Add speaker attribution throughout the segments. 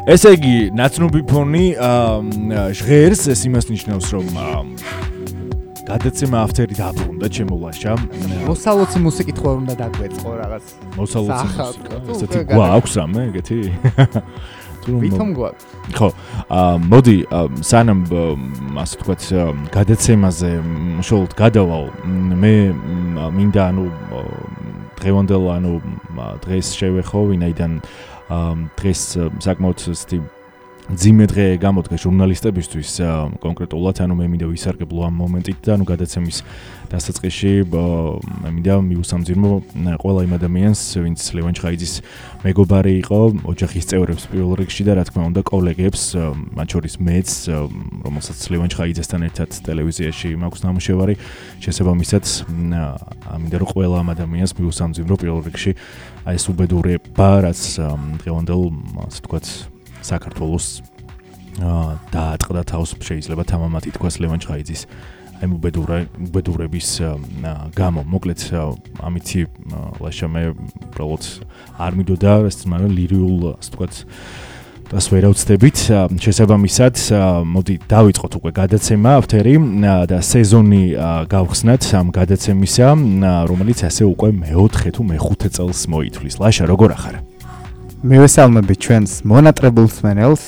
Speaker 1: ესე იგი, ნაცნობი ფონი ჟღერს, ეს იმას ნიშნავს, რომ გადაცემა ავთერი დაბრუნდა ჩემო ლაშა.
Speaker 2: მოსალოცი მუსიკით ხო უნდა დაგვეწყო რაღაც.
Speaker 1: მოსალოცი მუსიკა. ესეთი გვაქვს რამე, ეგეთი?
Speaker 2: ვითომ გვაქვს.
Speaker 1: ხო, მოდი სანამ ასე ვთქვათ გადაცემაზე შოულთ გადავალ, მე მინდა ანუ დღევანდელ ანუ დღეს შევეხო, ვინაიდან დღეს საკმაოდ ძიმე დღე გამოდგა ჟურნალისტებისთვის კონკრეტულად, ანუ მე მინდა ვისარგებლო ამ მომენტით და ანუ გადაცემის დასაწყისში მე მინდა მივუსამძიმო ყველა იმ ადამიანს, ვინც ლევან ჩხაიძის მეგობარი იყო, ოჯახის წევრებს პირველ რიგში და რა თქმა უნდა კოლეგებს, მათ შორის მეც, რომელსაც ლევან ჩხაიძესთან ერთად ტელევიზიაში მაქვს ნამუშევარი, შესაბამისად მინდა რომ ყველა ამ ადამიანს მივუსამძიმო პირველ რიგში აი ეს უბედურება, რაც დღევანდელ ასე ვთქვათ საქართველოს დაატყდა თავს, შეიძლება თამამად ითქვას ლევან ჩხაიძის აი უბედურების გამო. მოკლედ ამითი ლაშა მე უბრალოდ არ მიდოდა ეს მაგრამ ლირიულ ასე ვთქვათ დას ვერ ავწდებით. შესაბამისად მოდი დავიწყოთ უკვე გადაცემა ავთერი და სეზონი გავხსნათ ამ გადაცემისა, რომელიც ასე უკვე მე-4 თუ მე-5 წელს მოითვლის. ლაშა როგორ ახარ?
Speaker 2: მივესალმებით ჩვენს მონატრებულ მსმენელს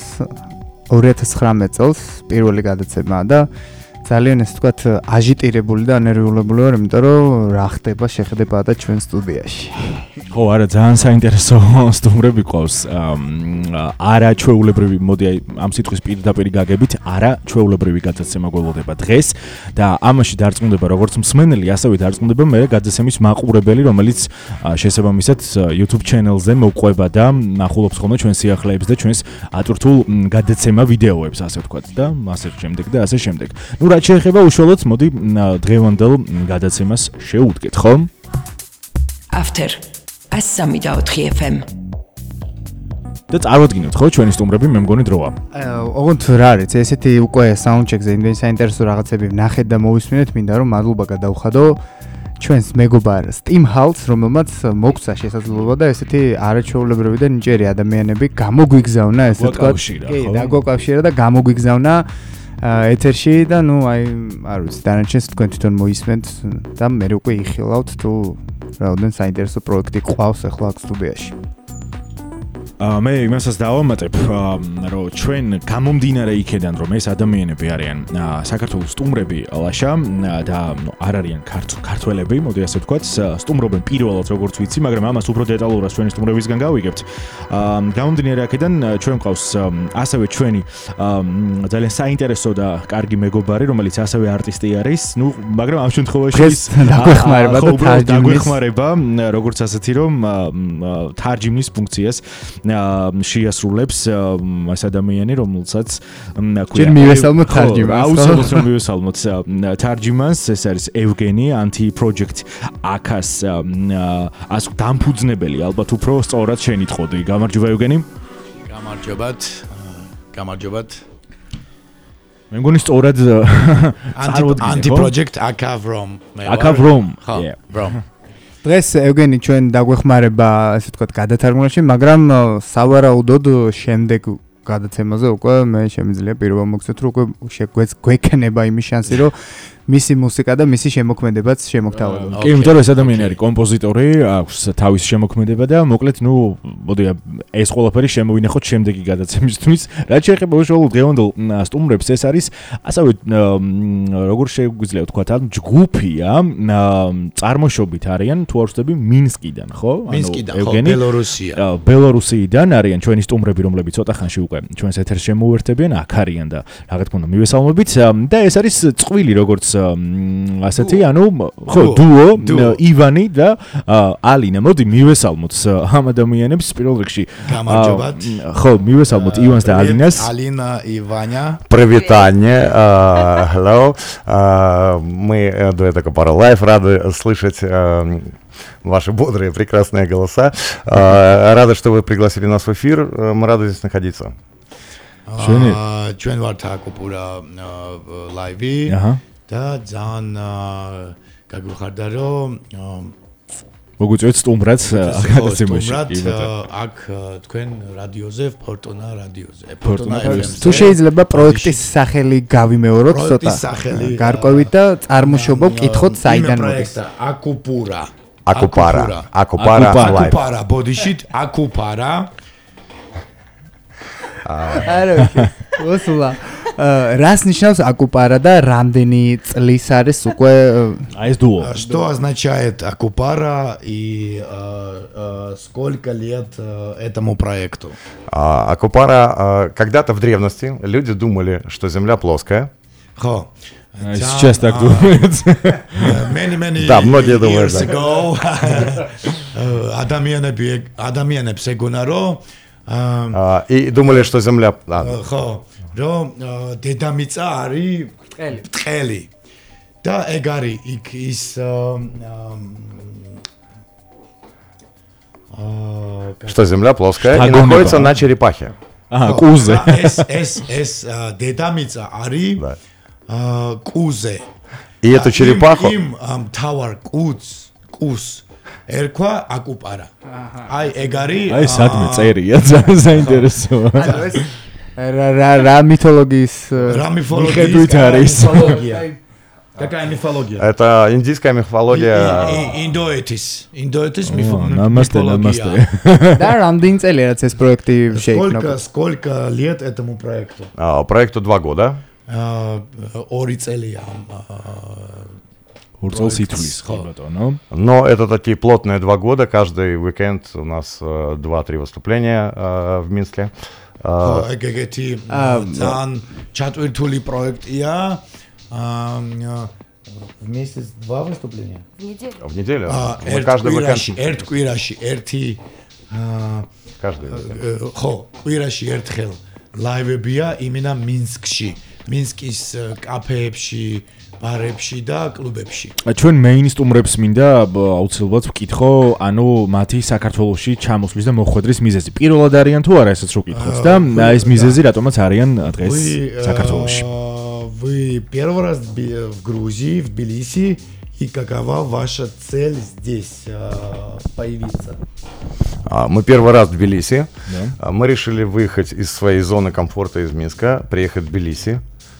Speaker 2: 2019 წელს პირველი გადაცემაა და ძალიან ეს თქვათ აჟიტირებული და ნერვიულებული ვარ, იმიტომ რომ რა ხდება, შეხედება და ჩვენ სტუდიაში.
Speaker 1: ხო, არა, ძალიან საინტერესო სტუმრები ყავს. არა ჩვეულებრივი, მოდი აი ამ სიტყვის პირდაპირ გაგებით, არა ჩვეულებრივი გადაცემა გველოდება დღეს და ამაში დარწმუნდება როგორც მსმენელი, ასევე დარწმუნდება მე გადაცემის მაყურებელი, რომელიც შესაბამისად YouTube channel-ზე მოყვება და ნახულობს ხოლმე ჩვენ სიახლეებს და ჩვენს ატვირთულ გადაცემა ვიდეოებს, ასე ვთქვათ და ასე შემდეგ და ასე შემდეგ. ნუ რაც შეეხება უშუალოდ მოდი დღევანდელ გადაცემას შევუდგეთ, ხო?
Speaker 3: After 103 FM.
Speaker 1: და წარვადგინოთ ხო ჩვენი სტუმრები, მე მგონი დროა.
Speaker 2: ოღონდ რა არის, ესეთი უკვე საუნდჩეკზე იმდენი საინტერესო რაღაცები ვნახეთ და მოვისმინეთ, მინდა რომ მადლობა გადავხადო ჩვენს მეგობარ Steam House, რომელმაც მოგცა შესაძლებლობა და ესეთი არაჩვეულებრივი და ნიჭიერი ადამიანები გამოგვიგზავნა, ესე ვთქვათ. კი, დაგვაკავშირა და გამოგვიგზავნა ეთერში და ნუ აი არ ვიცი, დანარჩენს თქვენ თვითონ მოისმენთ და მე უკვე იხილავთ თუ რაოდენ საინტერესო პროექტი ყავს ახლა აქ სტუდიაში.
Speaker 1: მე იმასაც დავამატებ, რომ ჩვენ გამომდინარე იქედან, რომ ეს ადამიანები არიან საქართველოს სტუმრები ლაშა და არ არიან ქართველები, მოდი ასე ვთქვათ, სტუმრობენ პირველად როგორც ვიცი, მაგრამ ამას უფრო დეტალურად ჩვენი სტუმრებისგან გავიგებთ. გამომდინარე აქედან ჩვენ ყავს ასევე ჩვენი ძალიან საინტერესო და კარგი მეგობარი, რომელიც ასევე არტისტი არის, ნუ მაგრამ ამ შემთხვევაში
Speaker 2: დაგვეხმარება და
Speaker 1: დაგვეხმარება, როგორც ასეთი რომ თარჯიმნის ფუნქციას შეასრულებს ეს ადამიანი, რომელსაც
Speaker 2: ჩვენ მივესალმოთ თარჯიმანს.
Speaker 1: აუცილებლად რომ მივესალმოთ თარჯიმანს, ეს არის ევგენი Anti Project AK-ს ასე დამფუძნებელი, ალბათ უფრო სწორად შენიტყოდი. გამარჯობა ევგენი.
Speaker 4: გამარჯობათ.
Speaker 1: მე მგონი სწორად
Speaker 4: Anti Project AK from.
Speaker 2: დღეს ევგენი ჩვენ დაგვეხმარება, ასე ვთქვათ, გადათარგმნაში, მაგრამ სავარაუდოდ შემდეგ გადაცემაზე უკვე მე შემიძლია პირველ მოგცეთ, რომ უკვე გვექნება იმის შანსი, რომ მისი მუსიკა და მისი შემოქმედებაც შემოგთავაზოს.
Speaker 1: კი, იმიტომ რომ ეს ადამიანი არის კომპოზიტორი, აქვს თავის შემოქმედება და მოკლედ, ნუ, მოდი ეს ყველაფერი შემოვინახოთ შემდეგი გადაცემისთვის. რაც შეეხება უშუალოდ დღევანდელ სტუმრებს, ეს არის ასევე როგორ შეგვიძლია ვთქვათ, ჯგუფია, წარმოშობით არიან, თუ არ ვცდები, მინსკიდან, ხო?
Speaker 4: მინსკიდან, ხო, ბელორუსია.
Speaker 1: ბელორუსიიდან არიან ჩვენი სტუმრები, რომლებიც ცოტა ხანში უკვე ჩვენს ეთერს შემოუერთებიან, აქ არიან და რა თქმა უნდა მივესალმებით და ეს არის წყვილი, როგორც ასეთი, ანუ ხო, დუო, ივანი და ალინა. მოდი მივესალმოთ ამ ადამიანებს პირველ რიგში.
Speaker 4: გამარჯობათ.
Speaker 1: ხო, მივესალმოთ ივანს და ალინას.
Speaker 4: Алина и Ваня.
Speaker 5: Привитание. Hello. Мы дуэт Акапара Лайф рады слышать ваши бодрые, прекрасные голоса. Рады, что вы пригласили нас в эфир. Мы рады здесь находиться.
Speaker 4: ჩვენ ვართ აკუპურა ლაივი და ძალიან გაგვიხარდა რომ
Speaker 1: მოგუწევთ სტუმრად გადაცემაში.
Speaker 4: აქ თქვენ რადიოზე, ფორტუნა რადიოზე. ფორტუნა FM-ზე.
Speaker 2: თუ შეიძლება პროექტის სახელი გავიმეოროთ ცოტა. გარკვევით და წარმოშობა ვკითხოთ საიდან მოდის.
Speaker 4: აკუპარა ბოდიშით აკუპარა.
Speaker 2: არა, ოსულა. Рас ნიშნავს აკუპარა და რამდენი წლის არის უკვე
Speaker 1: ეს дуо.
Speaker 4: Что означает акупара и сколько лет этому проекту?
Speaker 5: Акупара, когда-то в древности люди думали, что Земля плоская.
Speaker 1: Сейчас так думают.
Speaker 5: Да, многие думают.
Speaker 4: ადამიანებს ეგონა რომ
Speaker 5: и думали, что Земля...
Speaker 4: რომ დედამიწა არის ტყელი და ეგ არის იქ ის
Speaker 5: что Земля плоская и находится на черепахе.
Speaker 1: Кузе.
Speaker 4: ეს დედამიწა არის კუზე.
Speaker 5: И эту черепаху
Speaker 4: იმ თავარ კუს ერქვა აკუპარა. აი ეგ არის
Speaker 1: აი სადმე წერია ძალიან საინტერესოა.
Speaker 2: რა მითოლოგიის
Speaker 1: მიხედვით არის
Speaker 4: Какая мифология?
Speaker 5: Это индийская мифология.
Speaker 4: Индоэтис
Speaker 1: мифология.
Speaker 2: Да, რამდენი წელი რაც ეს პროექტი შეიქმნა?
Speaker 4: Сколько лет этому проекту?
Speaker 5: Проекту 2 года.
Speaker 4: 2 წელია.
Speaker 5: Но это такие плотные 2 года. Каждый уикенд у нас 2-3 выступления в Минске.
Speaker 4: ეგეთი ძალიან ჩატვირთული პროექტია. Месяц 2 выступления?
Speaker 5: В неделю. Каждый уикенд.
Speaker 4: ერთ კვირაში ერთი
Speaker 5: каждый.
Speaker 4: ხო, კვირაში ერთხელ ლაივებია იმენა მინსკში. მინსკის კაფეებში, ბარებში და კლუბებში.
Speaker 1: ჩვენ მეინ სტუმრებს მინდა აუცილებლად ვკითხო, ანუ მათი საქართველოში ჩამოსვლის და მოხვედრის მიზეზი. პირველად არიან თუ არა, ესეც რო ვკითხოთ და ეს მიზეზი რატომაც арიან დღეს საქართველოში.
Speaker 4: Вы первый раз в Грузии, в Тбилиси, и какова ваша цель здесь появиться?
Speaker 5: Мы первый раз в Тбилиси. Да. Мы решили выехать из своей зоны комфорта из Минска, приехать в Тбилиси.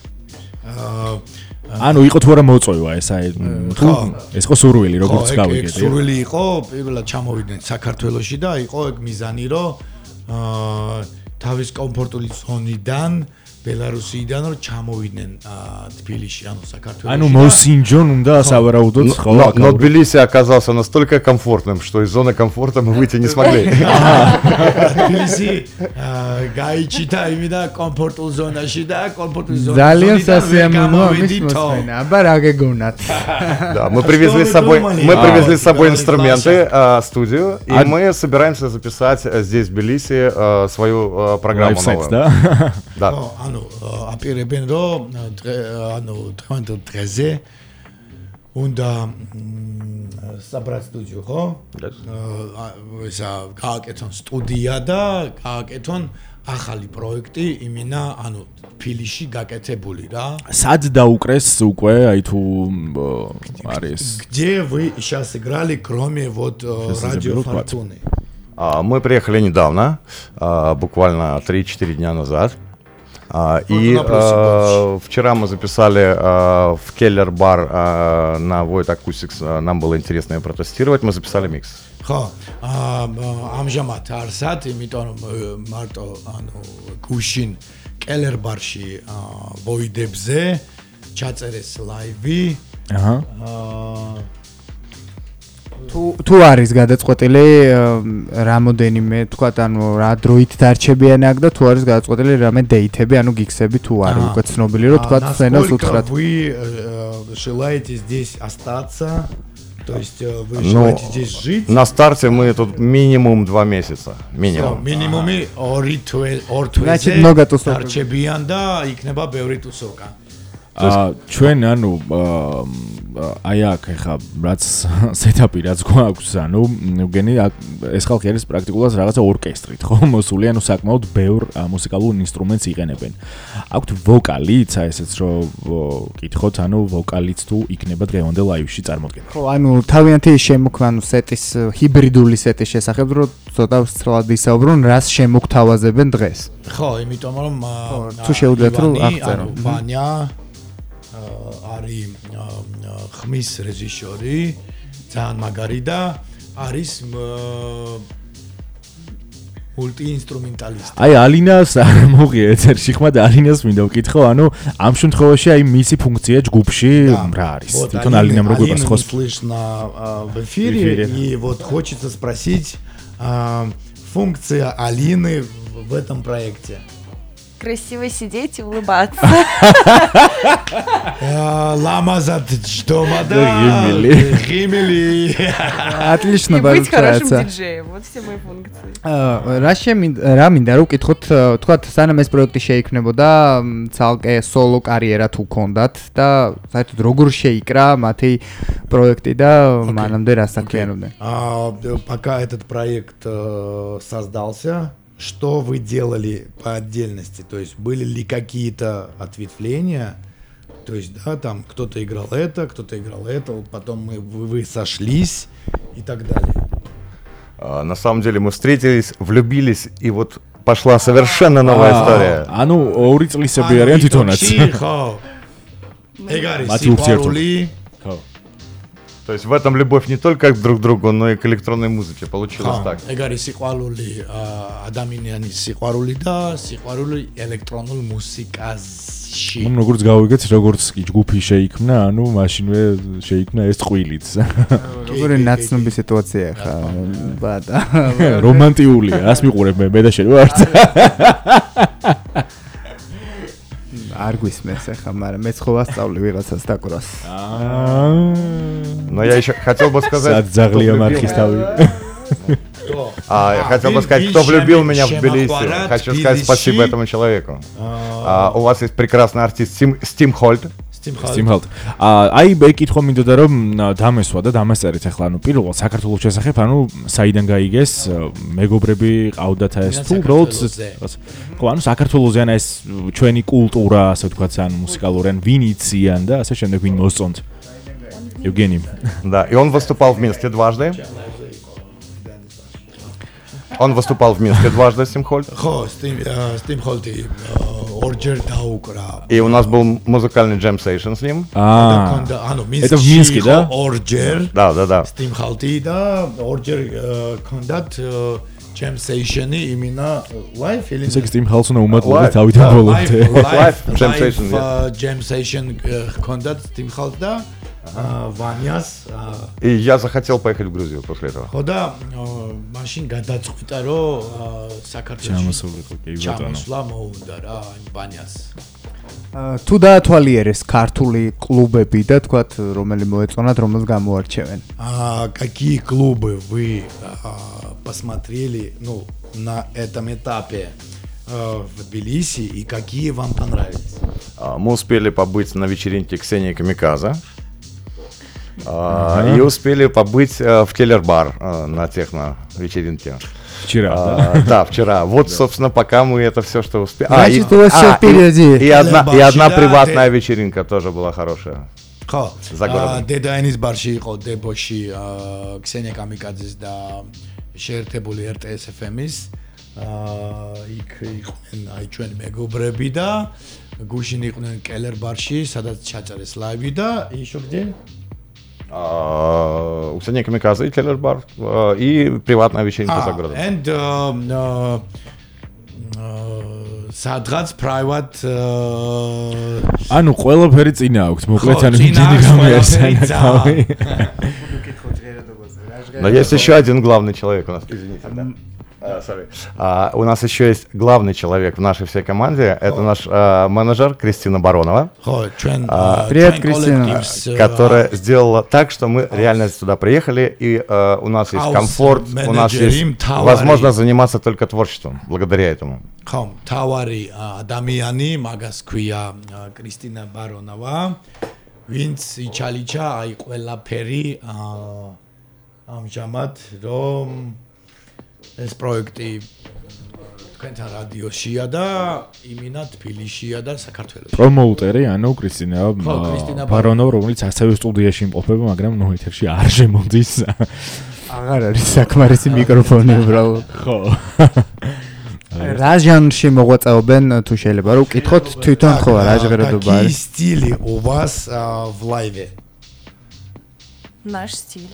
Speaker 1: ანუ იყო თუ არა მოწვევა ეს აი თუ ეს იყო სურვილი როგორც გავიგეთ.
Speaker 4: სურვილი იყო პირველად ჩამოვიდნენ საქართველოში და იყო ეგ მიზანი რომ თავის კომფორტული ზონიდან ბელარუსიდან რომ ჩამოვიდნენ თბილისში, ანუ საქართველოში.
Speaker 1: ანუ მოსინჯონ უნდა სავარაუდოდ ხო?
Speaker 5: Но Тбилиси оказался настолько комфортным, что из зоны комфорта мы выйти не смогли.
Speaker 4: თბილისი გაიჩიტა იმიდა კომფორტულ ზონაში და კომფორტულ ზონაში.
Speaker 2: ძალიან სასიამოვნოა მის მოსმენა. აბა რა გეგონათ?
Speaker 5: Да, мы привезли с собой инструменты, студию, и мы собираемся записать здесь в Тбилиси свою программу новую.
Speaker 1: Да.
Speaker 4: აპირებენ რომ დღევანდელ დღეზე უნდა საბრად სტუდიო ხო? ესა გააკეთონ სტუდია და გააკეთონ ახალი პროექტი იმენა თბილისში გაკეთებული რა.
Speaker 1: სად დაუკრეს უკვე აი თუ არის?
Speaker 4: Где вы сейчас играли кроме вот радио Фортуны?
Speaker 5: Мы приехали недавно, буквально 3-4 дня назад. И вчера мы записали в Keller Bar на Void Acoustics, нам было интересно ее протестировать, мы записали микс.
Speaker 4: ხო, ამჟამად არსად, იმიტომ რომ მარტო გუშინ Keller Bar-ში ვოიდებზე ჩაწერეს ლაივი.
Speaker 2: თუ არის გადაწყვეტილი რამოდენიმე თქვათ ანუ რა დროით დარჩებიან აქ და თუ არის გადაწყვეტილი რამე დეითები ანუ გიქსები თუ არის უკვე ცნობილი რომ თქვათ სცენას უთხრათ.
Speaker 4: Вы желаете здесь остаться? То есть вы желаете здесь жить?
Speaker 5: На старте мы тут минимум 2 месяца. Минимум.
Speaker 4: Минимумი 2 თვეზე.
Speaker 2: Значит, много тусовка.
Speaker 4: დარჩებიან და იქნება ბევრი тусовка.
Speaker 1: ჩვენ ანუ აი აქ ეხა რაც სეტაპი რაც გვაქვს, ანუ გენი ეს ხალხი არის პრაქტიკულად რაღაცა ორკესტრით, ხო? მოსული, ანუ საკმაოდ ბევრ მუსიკალურ ინსტრუმენტს იყენებენ. აქვთ ვოკალიც, აი ესეც რომ კითხოთ, ანუ ვოკალიც თუ იქნება დღევანდელ ლაივში წარმოდგენილი.
Speaker 2: ხო, ანუ თავიანთი შემოქმნა, ანუ სეტის ჰიბრიდული სეტის შესახებ რომ ცოტა სწრაფად ისაუბრონ, რას შემოგთავაზებენ დღეს.
Speaker 4: ხო, იმიტომ რომ
Speaker 2: თუ შეუძლიათ რომ აღწერო.
Speaker 4: ვანია არის ხმის რეჟისორი, ძალიან მაგარი და არის მულტიინსტრუმენტალისტი.
Speaker 1: აი ალინას არ მოღია ეთერში ხმა და ალინას მინდა ვკითხო, ანუ ამ შემთხვევაში აი მისი функция ჯგუფში რა არის? თვითონ ალინამ როგორ გასხოს?
Speaker 4: Слышно в эфире, и вот хочется спросить функция Алины в этом проекте.
Speaker 6: Красиво сидеть и улыбаться.
Speaker 4: Ламазат ждома, да? Гимели.
Speaker 2: Отлично,
Speaker 6: И быть хорошим
Speaker 2: получается.
Speaker 6: диджеем. Вот все мои функции.
Speaker 2: რა მინდა რომ ვკითხოთ, თქვათ სანამ ეს პროექტი შეიქმნებოდა, ცალკე სოლო კარიერა თუ გქონდათ და საერთოდ როგორ შეიკრა მათი პროექტი და მანამდე რა საქმიანობდნენ?
Speaker 4: Пока этот проект создался, что вы делали по отдельности? То есть были ли какие-то ответвления? То есть, да, там кто-то играл это, потом вы сошлись и так далее.
Speaker 5: На самом деле мы встретились, влюбились, и вот пошла совершенно новая история.
Speaker 1: ანუ 2 წლისები არიან თვითონაც.
Speaker 4: ხო. ეგ არის
Speaker 1: მათი ურთიერთობა.
Speaker 4: სიყვარული.
Speaker 1: ხო.
Speaker 5: То есть в этом любовь не только друг к другу, но и к электронной музыке. Получилось так.
Speaker 4: ეგ არის სიყვარული ადამიანის სიყვარული და სიყვარული ელექტრონულ მუსიკაში.
Speaker 1: ნუ როგორც გავიგეთ, როგორც კი ჯგუფი შეიქმნა, ანუ მაშინვე შეიქმნა ეს წყვილიც.
Speaker 2: როგორი ნაცნობი სიტუაცია ხა ბატა.
Speaker 1: რომანტიულია, რას მიყურებ მე და შენ ვარ.
Speaker 2: არ გვისმენს ახლა, მაგრამ მე ხო ვასწავლი ვიღაცას დაკვრას.
Speaker 5: Но я еще хотел бы сказать,
Speaker 1: Заглия мархистави.
Speaker 5: я хотел бы сказать, кто влюбил меня в Тбилиси. Хочу сказать спасибо этому человеку. У вас есть прекрасный артист Стим Холт.
Speaker 1: Стимхალთ. აი ეკითხვა მინდოდა რომ დამესვა და დამასწერეთ ახლა ანუ პირველად საქართველოს შესახებ, ანუ საიდან გაიგეს მეგობრები ყავდათ ეს თუ უბრალოდ ხო ანუ საქართველოსზე ან ეს ჩვენი კულტურა, ასე ვთქვათ, ან მუსიკალური ან ვინ იციან და ასე შემდეგ ვინ მოსწონთ. Евгений.
Speaker 5: Да, и он выступал в Минске дважды. Стимхольд.
Speaker 4: ხო, Стимхолти ორჯერ დაუკრა.
Speaker 5: И у нас был музыкальный джем-сейшн с ним.
Speaker 1: Это в Минске, да?
Speaker 4: ორჯერ.
Speaker 5: Да.
Speaker 4: Стимхолти და ორჯერ კონდათ jam session-ი იმენა live или
Speaker 1: ეს Стимхალს უნდა უმატლობდე თავიდან ბოლომდე.
Speaker 5: Live jam session.
Speaker 4: Jam session კონდათ Стимхალს და Ваняс.
Speaker 5: И я захотел поехать в Грузию после этого.
Speaker 4: ხო და მაშინ გადაწყვიტა რომ საქართველოში ჩამოსვლა მოუნდა რა Ваняс.
Speaker 2: თუ დაათვალიერეს ქართული კლუბები და თქვათ რომელი მოეწონათ, რომელს გამოარჩევენ?
Speaker 4: Какие клубы вы посмотрели, на этом этапе в Тбилиси и какие вам понравились?
Speaker 5: Мы успели побыть на вечеринке Ксении Камиказа. И успели побыть в Келлер-бар на техно-вечеринке.
Speaker 1: Вчера,
Speaker 5: да? Да, вчера. Вот, собственно, пока мы это все, что успели.
Speaker 2: Значит, у вас всё впереди.
Speaker 5: И одна приватная вечеринка тоже была хорошая.
Speaker 4: ხო,
Speaker 5: За городом.
Speaker 4: დედაენის ბარში იყო დებოში ქსენია კამიკაძის და შეერთებული RTS FM-ის. იქ იყვნენ აი ჩვენი მეგობრები და გუშინ იყვნენ კელერ ბარში, სადაც ჩაწერეს ლაივი და ещё где?
Speaker 5: У Ксении Камиказа и Келлер-бар, и приватная вечеринка за городом.
Speaker 4: And სადღაც private
Speaker 1: ანუ ყველაფერი წინა აქვს, მოკლედ ანუ დიდი გამიარსანა თავი.
Speaker 5: Но есть еще один главный человек у нас, извините, да? У нас еще есть главный человек в нашей всей команде, это наш менеджер Кристина Баронова.
Speaker 2: Привет, Кристина.
Speaker 5: Которая сделала так, что мы реально туда приехали, и у нас есть комфорт, у нас есть возможность заниматься только творчеством, благодаря этому.
Speaker 4: თავარი ადამიანი მაგას ქვია კრისტინა ბარონოვა ვინც იჩალიჩა აი ყველაფერი ამჟამად რომ ეს პროექტი თქვენთან რადიოშია და იმინა თბილისშია და საქართველოში.
Speaker 1: პრომოუტერი, ანუ კრისტინა ბარონო, რომელიც ასევე სტუდიაში იმყოფება, მაგრამ ნუ ეთერში არ შემოდის.
Speaker 2: აღარ არის საკმარისი მიკროფონი უბრალოდ.
Speaker 1: ხო.
Speaker 2: რა ჟანრში მოღვაწეობენ თუ შეიძლება რომ ვკითხოთ თვითონ ხო რა ჟღერადობა
Speaker 4: Какие
Speaker 2: არის?
Speaker 4: стили у вас в лайве?
Speaker 6: Наш стиль.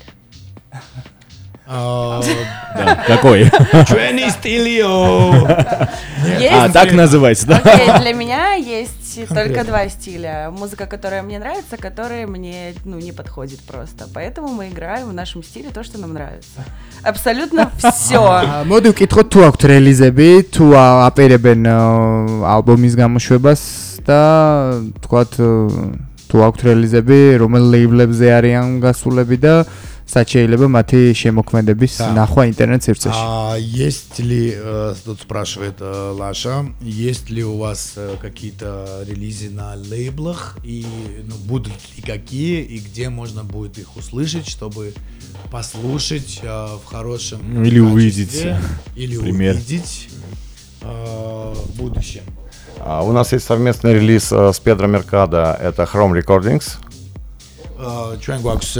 Speaker 1: Да, какой?
Speaker 4: Ჩვენი სტილიო.
Speaker 6: Есть.
Speaker 1: Так называется, да?
Speaker 6: Окей, для меня есть только два стиля. Музыка, которая мне нравится, которая мне не подходит просто. Поэтому мы играем в нашем стиле то, что нам нравится. Абсолютно все.
Speaker 2: მოდი ვკითხოთ თუ აქვთ რელიზები, თუ აპირებენ ალბომის გამოშვებას და თქვათ თუ აქვთ релизები, რომელ ლეიბლებზე арიან გასულები და სად შეიძლება მათი შემოქმედების ნახვა ინტერნეტ სივრცეში.
Speaker 4: Есть ли, тут спрашивает Лаша, есть ли у вас какие-то релизы на лейблах и будут ли какие и где можно будет их услышать, чтобы послушать в хорошем
Speaker 1: или увидеть,
Speaker 4: или
Speaker 1: пример.
Speaker 4: увидеть в будущем.
Speaker 5: У нас есть совместный релиз с Педро Меркадо, это Chrome Recordings.
Speaker 4: ჩვენ გვაქვს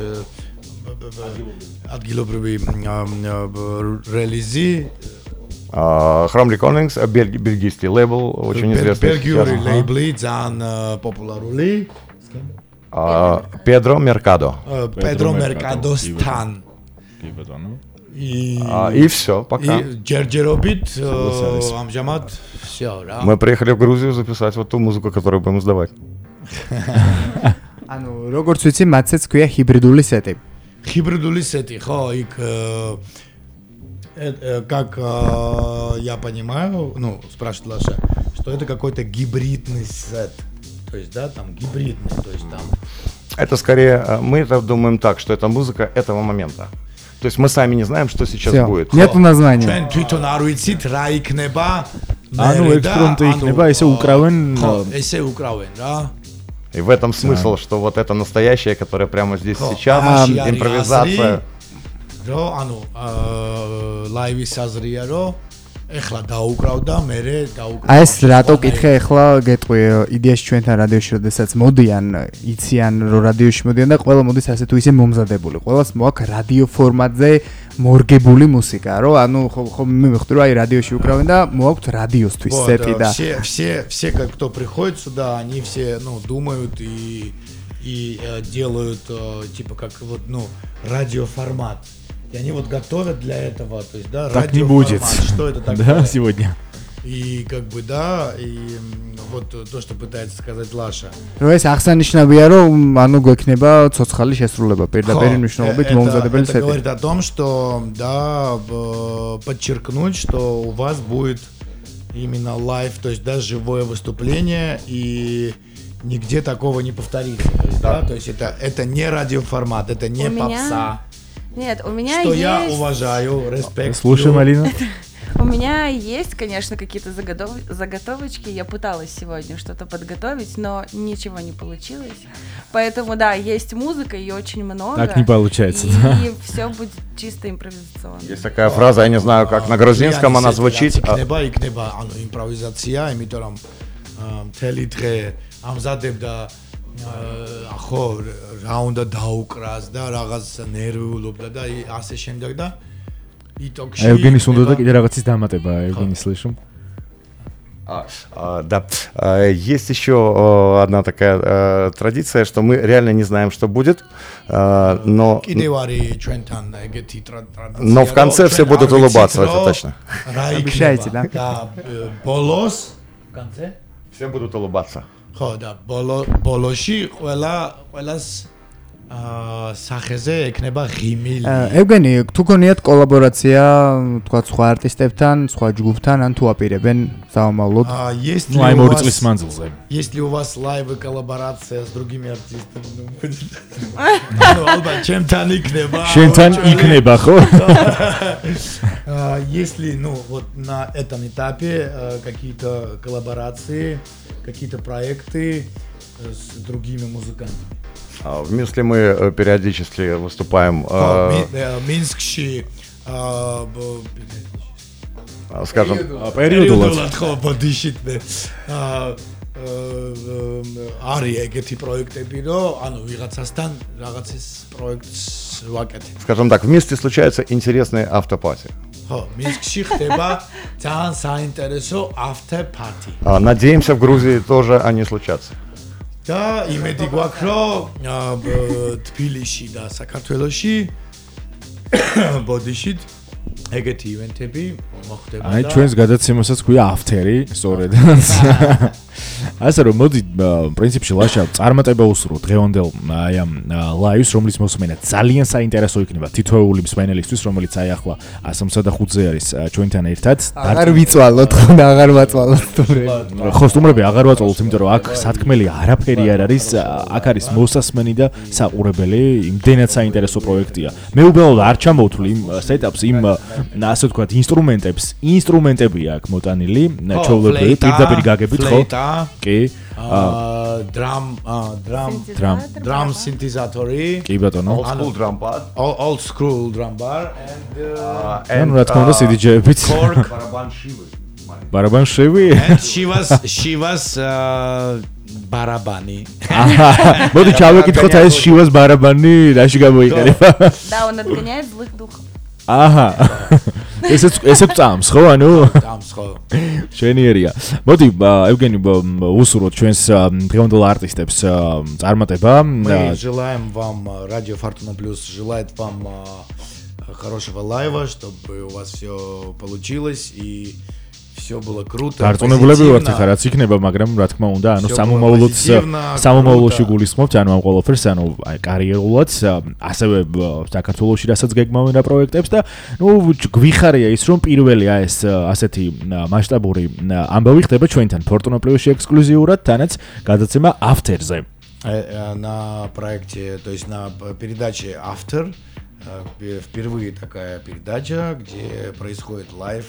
Speaker 4: ადგილობრივი релизи.
Speaker 5: Chrome Recordings, бельгийский лейбл, очень известный.
Speaker 4: Бельгიური ლეიბლი ძალიან პოპულარული.
Speaker 5: Педро Меркадо.
Speaker 4: Педро Меркадოსთან.
Speaker 1: კი ბატონო.
Speaker 5: И все, пока.
Speaker 4: И ჯერჯერობით ამჟამად всё რა.
Speaker 5: Мы приехали в Грузию записать вот ту музыку, которую будем издавать.
Speaker 2: ანუ როგორც ვიცი, მათაც ქვია ჰიბრიდული სეტი.
Speaker 4: Хибридული сети, ხო, იქ как я понимаю, спрашивает Лаша, что это какой-то гибридный сет. То есть, да, там гибридный, то есть там.
Speaker 5: Это скорее, мы это думаем так, что это музыка этого момента. То есть мы сами не знаем, что сейчас
Speaker 2: Всё.
Speaker 5: будет.
Speaker 2: Нет названия.
Speaker 4: ჩვენ თვითონ არ ვიცით რა იქნება.
Speaker 1: ანუ ექსპერიმენტი იქნება, ესე უკრავენ.
Speaker 4: ხო, ესე უკრავენ რა.
Speaker 5: И в этом смысл, что вот это настоящее, которое прямо здесь сейчас, импровизация.
Speaker 4: Ро, ანუ ლაივის აზრია, რომ ეხლა დაუკრავდა, მერე დაუკრავდა.
Speaker 2: ეს რატო კითხე ეხლა გეტყვი იდეაში ჩვენთან რადიოში, როდესაც მოდიან, იციან რომ რადიოში მოდიან და ყველა მოდის ასე თუ ისე მომზადებული. ყველას მოაქვს რადიო ფორმატზე მორგებული მუსიკა, რომ ანუ ხო მივხვდი რომ აი რადიოში უკრავენ და მოაქვთ რადიოსთვის სეტი და
Speaker 4: все кто приходит сюда, они все, думают и делают типа как вот, радиоформат. И они вот готовят для этого, то есть, да,
Speaker 1: так не будет.
Speaker 4: Что это такое?
Speaker 1: Да, сегодня.
Speaker 4: И как бы, да, и вот то, что пытается сказать Лаша.
Speaker 2: რომ ეს აღსანიშნავია, რომ ანუ გვექნება ცოცხალი შესრულება პირდაპირ მნიშვნელობით მომზადებელი
Speaker 4: Это
Speaker 2: სეტი.
Speaker 4: говорит о том, что, да, подчеркнуть, что у вас будет именно лайв, то есть, да, живое выступление, и нигде такого не повторится. То есть, да, то есть это не радиоформат, это не попса.
Speaker 6: Нет, у меня
Speaker 4: что
Speaker 6: есть...
Speaker 4: я уважаю, респект.
Speaker 1: Слушай, Марина.
Speaker 6: У меня есть, конечно, какие-то заготовочки. Я пыталась сегодня что-то подготовить, но ничего не получилось. Поэтому, да, есть музыка, ее очень много.
Speaker 1: Так не получается.
Speaker 6: И все будет чисто импровизационно.
Speaker 5: Есть такая фраза, я не знаю, как на грузинском она звучит.
Speaker 4: იქნება, ანუ იმპროვიზაცია, იმიტომ რომ მთელი დღე ამზადებდა ხო რა უნდა დაუკრას და რაღაც ნერვიულობდა და ასე შემდეგ და იტოქში
Speaker 1: Евгений უნდა კიდე რაღაცის დამატება, Евгений слышим.
Speaker 5: Да, есть еще одна такая традиция, что мы реально не знаем, что будет, но в конце все будут улыбаться, это точно.
Speaker 2: Обещаете, да?
Speaker 4: Болос в конце
Speaker 5: все будут улыбаться.
Speaker 4: ხო და ბოლოში ყველას სახეზე ექნება ღიმილი.
Speaker 2: ევგენი, თუ გონიათ კოლაბორაცია, თქვა სხვა არტისტებთან, სხვა ჯგუფთან, ან თუ აპირებენ საომავლოდ?
Speaker 1: Ну, აი მორი წლის მანძილზე.
Speaker 4: Если у вас лайв коллаборация с другими артистами, ну, албан, чем-то იქნება.
Speaker 1: შენთან იქნება, ხო?
Speaker 4: Если, ну, вот на этом этапе какие-то коллаборации, какие-то проекты с другими музыкантами.
Speaker 5: В Минске мы периодически выступаем.
Speaker 4: Минскში
Speaker 5: скажем,
Speaker 1: периодულად
Speaker 4: ხო ბოდიშით მე არის ეგეთი პროექტები, რომ ანუ ვიღაცასთან რაღაცის პროექტს ვაკეთებ.
Speaker 5: Скажем так, в Минске случаются интересные автопати.
Speaker 4: ხო, Минскში ხდება ძალიან საინტერესო after-party.
Speaker 5: Надеемся, в Грузии тоже они случатся.
Speaker 4: და იმედი გვაქვს, რომ თბილისში და საქართველოში ბოდიშით ეგეთი ივენთები მოხდება.
Speaker 1: აი ჩვენს გადაცემასაც ქვია after-ი, სწორედ. ასე რომ მოდი პრინციპში ლაშა წარმატება უსურვო დღევანდელ აი ამ ლაივს, რომლის მოსმენა ძალიან საინტერესო იქნება თითოეული მსმენელისთვის, რომელიც აი ახლა 105-ზე არის ჩვენთან ერთად.
Speaker 2: აღარ ვიწვალოთ, ხო და აღარ ვაწვალოთ სტუმრები.
Speaker 1: ხო, სტუმრები აღარ ვაწვალოთ, იმიტომ რომ აქ სათქმელი არაფერი არ არის, აქ არის მოსასმენი და საყურებელი, იმდენად საინტერესო პროექტია. მე უბრალოდ არ ჩამოვთვლი იმ სეტაპს, იმ ასე ვთქვათ, ინსტრუმენტებია აქ მოტანილი, ჩვეულებრივი პირდაპირ გაგებით, ხო? კი.
Speaker 4: drum synthesizer.
Speaker 1: კი ბატონო.
Speaker 5: Old school drum pad.
Speaker 4: Old school drum bar
Speaker 1: and რა თქმა უნდა CDJ-ებით. Барабан шивы.
Speaker 4: And she was барабани.
Speaker 1: მოდი ჩავეკითხოთ ეს she was барабани, რაში გამოიყენება?
Speaker 6: Да, он отгоняет злых духов.
Speaker 1: აჰა. ესე წამს ხო, ანუ?
Speaker 4: წამს ხო.
Speaker 1: შენიერია. მოდი ევგენი უსურვოთ ჩვენს დღევანდელ артистებს წარმატება.
Speaker 4: Мы желаем вам радио Fortuna Plus желает вам хорошего лайва, чтобы у вас все получилось и все было круто.
Speaker 1: გარწმუნებულები ვართ ხა რაც იქნება, მაგრამ რა თქმა უნდა, ანუ სამომავლოში გულისხმობთ, ანუ ამ ყველაფერს, ანუ აი კარიერულად, ასევე საქართველოში რასაც გეგმავენ რა პროექტებს და ნუ გვიხარია ის, რომ პირველი ეს ასეთი მასშტაბური ამბავი ხდება ჩვენთან Fortuna Plus-ში ექსკლუზიურად, თანაც გადაცემა After-ზე.
Speaker 4: На проекте, то есть на передаче After впервые такая передача, где происходит лайв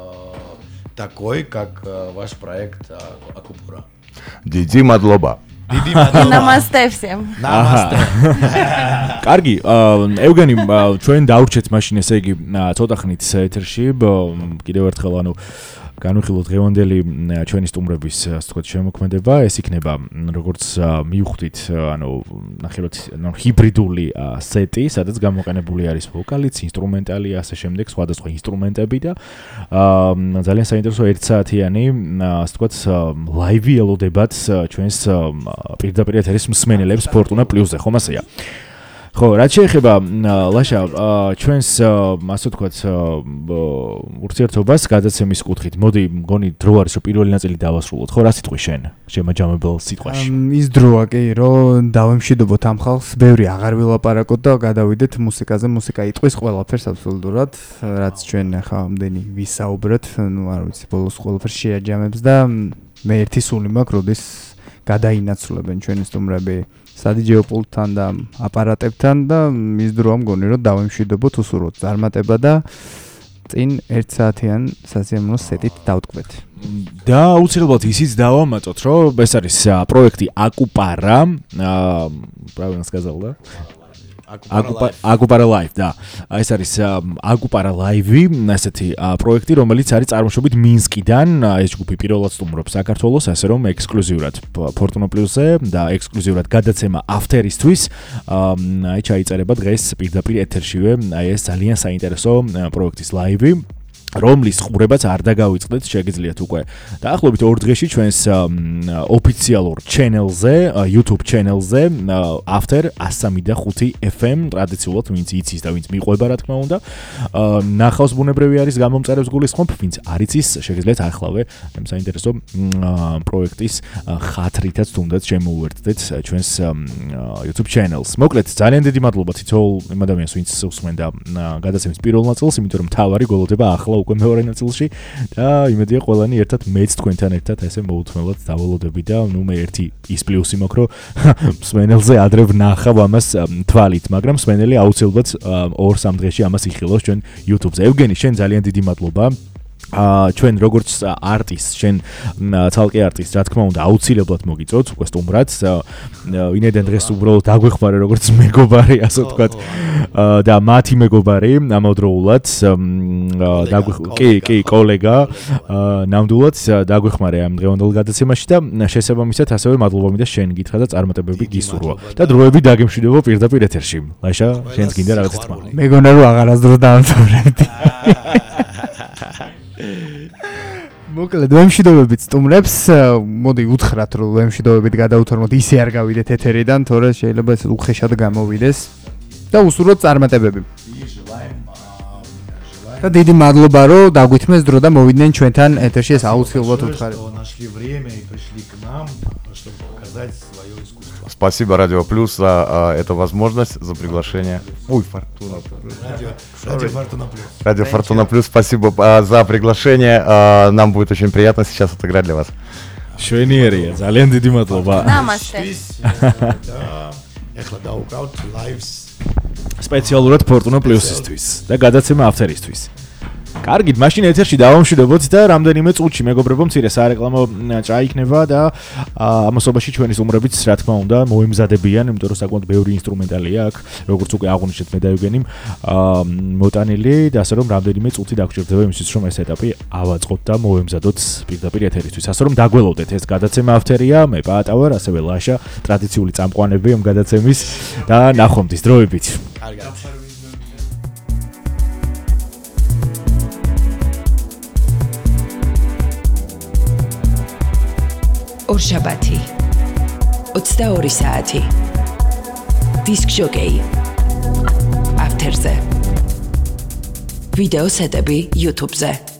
Speaker 4: такой, как ваш проект Акупура.
Speaker 5: Диди Мадлоба.
Speaker 6: Намасте всем.
Speaker 4: Намасте.
Speaker 1: კარგი, ევგენი, ჩვენ დავრჩეთ მაშინ ესე იგი ცოტა ხნით ეთერში, კიდევ ერთხელ ანუ განვიხილოთ დღევანდელი ჩვენი სტუმრების ასე ვთქვათ შემოქმედება, ეს იქნება როგორც მივხვდით, ანუ ნახევრად ჰიბრიდული სეტი, სადაც გამოყენებული არის ვოკალიც, ინსტრუმენტალი, ასე შემდეგ, სხვადასხვა ინსტრუმენტები და ძალიან საინტერესო 1 საათიანი, ასე ვთქვათ, ლაივი ელოდებათ ჩვენს პირდაპირ ეთერის მსმენელებს Fortuna Plus-ზე, ხომ ასეა? ხო, რაც შეეხება ლაშა ჩვენს ასე ვთქვათ ურთიერთობას გადაცემის კუთხით. მოდი, მგონი დრო არის რომ პირველი ნაწილი დავასრულოთ. ხო, რა სიტყვი შენ? შემაჯამებელ სიტყვაში.
Speaker 2: ის დროა კი, რომ დავემშვიდობოთ ამ ხალხს, ბევრი აღარ ვილაპარაკოთ და გადავიდეთ მუსიკაზე. მუსიკა იტყვის ყველაფერს აბსოლუტურად, რაც ჩვენ ახლა ამდენი ვისაუბრეთ, ნუ არ ვიცი, ბოლოს ყველაფერს შეაჯამებს და მე ერთი სული მაქვს, როდის გადაინაცვლებენ ჩვენი სტუმრები სადიჯეო პულტთან და აპარატებთან და ის დროა მგონი რომ დავემშვიდობოთ უსურვოთ წარმატება და წინ 1 საათიან სასიამოვნო სეტით დავტყვეთ.
Speaker 1: და აუცილებლად ისიც დავამატოთ, რომ ეს არის პროექტი Акупара, правильно сказал, да? Акупара Live, да. ეს არის Акупара Live-ი, ასეთი პროექტი, რომელიც არის წარმოშობით მინსკიდან. ეს ჯგუფი პირველად სტუმრობს საქართველოს, ასე რომ ექსკლუზიურად Fortuna Plus-ზე და ექსკლუზიურად გადაცემა After-ისთვის აი ჩაიწერება დღეს პირდაპირ ეთერშივე, აი ეს ძალიან საინტერესო პროექტის ლაივი. რომლის ყურებაც არ დაგავიწყდეთ, შეგიძლიათ უკვე დაახლოებით 2 დღეში ჩვენს ოფიციალურ channel-ზე, YouTube channel-ზე After 103 FM ტრადიციულად ვინც იცის და ვინც მიყვება რა თქმა უნდა, ნახავს ბუნებრივი არის გამომწერებს გულისხმობ, ვინც არ იცის, შეგიძლიათ ახლავე ამ საინტერესო პროექტის ხათრითაც თუნდაც შემოუერთდეთ ჩვენს YouTube channel-ს. მოკლედ, ძალიან დიდი მადლობა თითოეულ იმ ადამიანს, ვინც უსმენ და გადაცემის პირველ ნაწილს, იმიტომ რომ თავარი გოლოდება ახლა უკვე მეორე ნაწილში და იმედია ყველანი ერთად მეც თქვენთან ერთად ესე მოუთმელად დავალოდები და ნუ მე ერთი ის პლუსი მაქვს რომ მსმენელზე ადრე ვნახავ ამას თვალით, მაგრამ მსმენელი აუცილებლად 2-3 დღეში ამას იხილავს ჩვენ YouTube-ზე. ევგენი, შენ ძალიან დიდი მადლობა. ჩვენ როგორც არტისტ, შენ ცალკე არტისტ, რა თქმა უნდა, აუცილებლად მოგიწევთ უკვე სტუმრად. ვინაიდან დღეს უბრალოდ დაგვეხმარე როგორც მეგობარი, ასე ვთქვათ, და მათი მეგობარი ამავდროულად, კი, კოლეგა, ნამდვილად დაგვეხმარე ამ დღევანდელ გადაცემაში და შესაბამისად ასევე მადლობა მინდა შენ გითხრა და წარმატებები გისურვა. და დროები დაგემშვიდობა პირდაპირ ეთერში. ლაშა, შენც გინდა რაღაცა თქმა.
Speaker 2: მეგონა რომ აღარასდროს დაამთავრებდი. მოკლედ, ვემშვიდობებით სტუმრებს, მოდი უთხრათ, რომ ვემშვიდობებით გადავუთორმოთ, ისე არ გავიდეთ ეთერიდან, თორე შეიძლება ეს უხეშად გამოვიდეს და უსურვოთ წარმატებები. და დიდი мадლობა, რომ დაგვითმეს დრო და მოვიდნენ ჩვენთან ეთერში, ეს აუცილებლად უთხრეთ.
Speaker 5: Спасибо Радио Плюс за эту возможность, за приглашение. Ой, Фортуна. Радио Фортуна Плюс, спасибо за приглашение. Нам будет очень приятно сейчас отыграть для вас.
Speaker 1: Შვენიერია, ძალიან დიდი მადლობა.
Speaker 6: Namaste.
Speaker 4: ეხლა დავუკრავთ live-ს
Speaker 1: სპეციალურად Fortuna Plus-ისთვის და გადაცემა After-ისთვის. კარგით, მაშინ ეთერში დავამშვიდობოთ და რამდენიმე წუთში მეგობრებო მცირე სარეკლამო ჭაიქნება და ამასობაში ჩვენი სტუმრებიც რა თქმა უნდა მოემზადებიან, იმიტომ რომ საკმაოდ ბევრი ინსტრუმენტალია აქ, როგორც უკვე აღვნიშნეთ მე და ევგენიმ, მოტანილი და ასე რომ რამდენიმე წუთი დაგჭირდება იმისთვის რომ ეს ეტაპი ავაწყოთ და მოემზადოთ პირდაპირ ეთერისთვის. ასე რომ დაგველოდეთ, ეს გადაცემა After-ია, მე პაატავარ, ასევე ლაშა, ტრადიციული წამყვანები ამ გადაცემის და ნახვამდის დროებით.
Speaker 4: კარგად.
Speaker 3: ორშაბათი 22 საათი დისკ ჟოკეი After-ზე ვიდეო სეტები YouTube-ზე